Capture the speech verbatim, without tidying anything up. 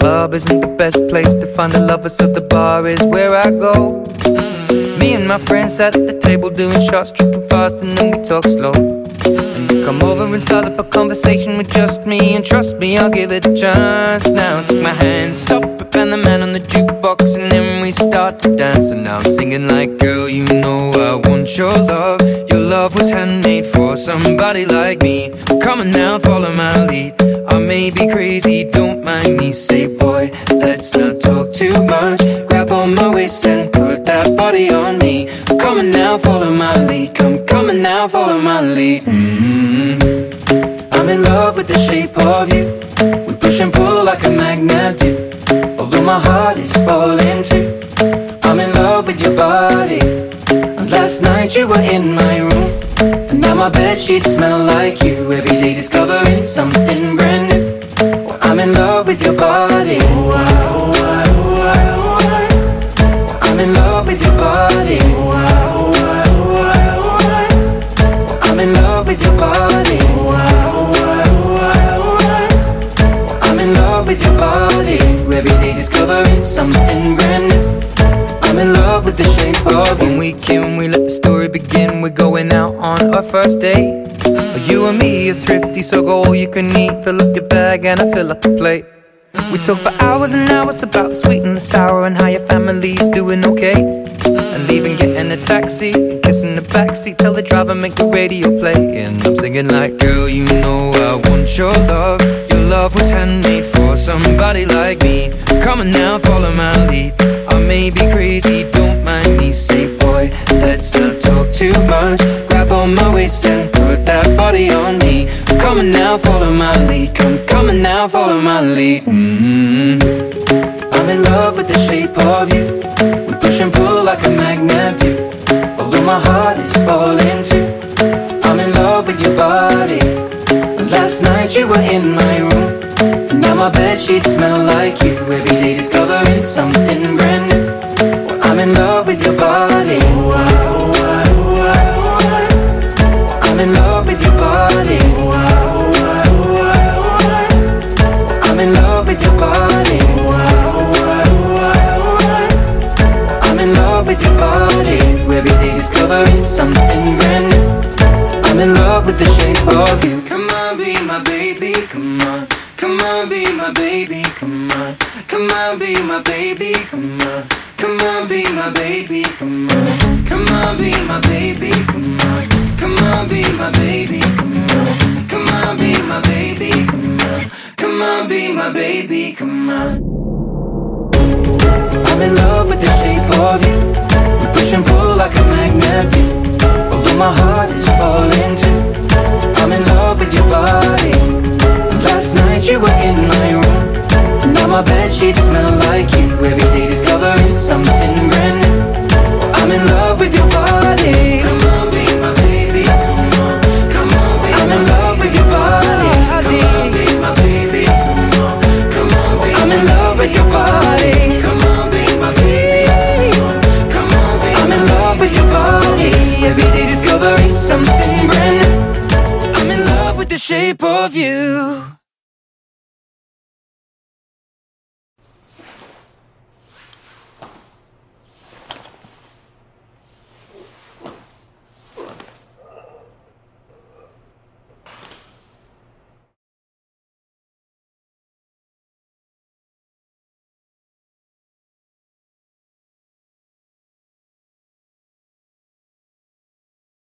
club isn't the best place to find a lover, so the bar is where I go. Mm-hmm. Me and my friends sat at the table doing shots, tripping fast, and then we talk slow. And you come over and start up a conversation with just me, and trust me, I'll give it a chance. Now take my hand, stop it, and the man on the jukebox, and then we start to dance. And now I'm singing like, girl, you know I want your love. Your love was handmade for somebody like me. Come on now, follow my lead. I may be crazy, don't mind me. Say, boy, let's not talk too much. Grab on my waist and put that body on me. Come on now, follow my lead. Come, come on now, follow my lead. Mm-hmm. I'm in love with the shape of you. We push and pull like a magnet do. Although my heart is falling too, I'm in love with your body. And last night you were in my room, and now my bedsheets smell like you. Every day discovering something brand new. Well, I'm in love with your body. Oh, I, oh, I, oh, I, oh, I. Well, I'm in love with your body. Oh, I, oh, I, oh, I, oh, I. Well, I'm in love with your body. Oh, I, oh, I, oh, I, oh, I. Well, I'm in love with your body. Every day discovering something brand new. I'm in love with the shape of you. When we can, we let the story begin. We're going out on our first date. Mm-hmm. You and me are thrifty, so go all you can eat. Fill up your bag and I fill up the plate. Mm-hmm. We talk for hours and hours about the sweet and the sour, and how your family's doing okay. Mm-hmm. And leaving, getting a taxi, kissing the backseat, tell the driver make the radio play. And I'm singing like, girl, you know I want your love. Your love was handmade for somebody like me. Come on now, follow my lead. I may be crazy, don't mind me. Say, boy, let's not talk too much. Grab on my waist and put that body on me. Come on now, follow my lead. Come, come on now, follow my lead. Mm-hmm. I'm in love with the shape of you. We push and pull like a magnet do. Although my heart is falling too, I'm in love with your body. Last night you were in my room, and now my bedsheets smell like you. Every day discovering something brand new. Well, I'm in love with your body. Oh, I, oh, I, oh, I, oh, I. I'm in love with your body. Oh, I, oh, I, oh, I, oh, I. I'm in love with your body. Oh, I, oh, I, oh, I, oh, I. I'm in love with your body. Every day discovering something brand new. I'm in love with the shape of you. Come on, be my baby, come on. Come on, be my baby, come on. Come on, be my baby, come on. Come on, be my baby, come on. Come on, be my baby, come on. Come on, be my baby, come on. Come on, be my baby, come on. Come on, be my baby, come on. I'm in love with the shape of you. We push and pull like a magnet do. Although my heart is falling too, I'm in love with your body. Last night you were in my room, and now my bedsheets smell like you. Every day discovering something brand new. I'm in love with your body. Come on, be my baby, come on. Come on, be I'm in love with your body. Come on, be my baby, come on. Come on, be I'm in love with your body. Come on, be my baby, come on. Come on, be I'm in love with your body. Every day discovering something brand new. I'm in love with the shape of you.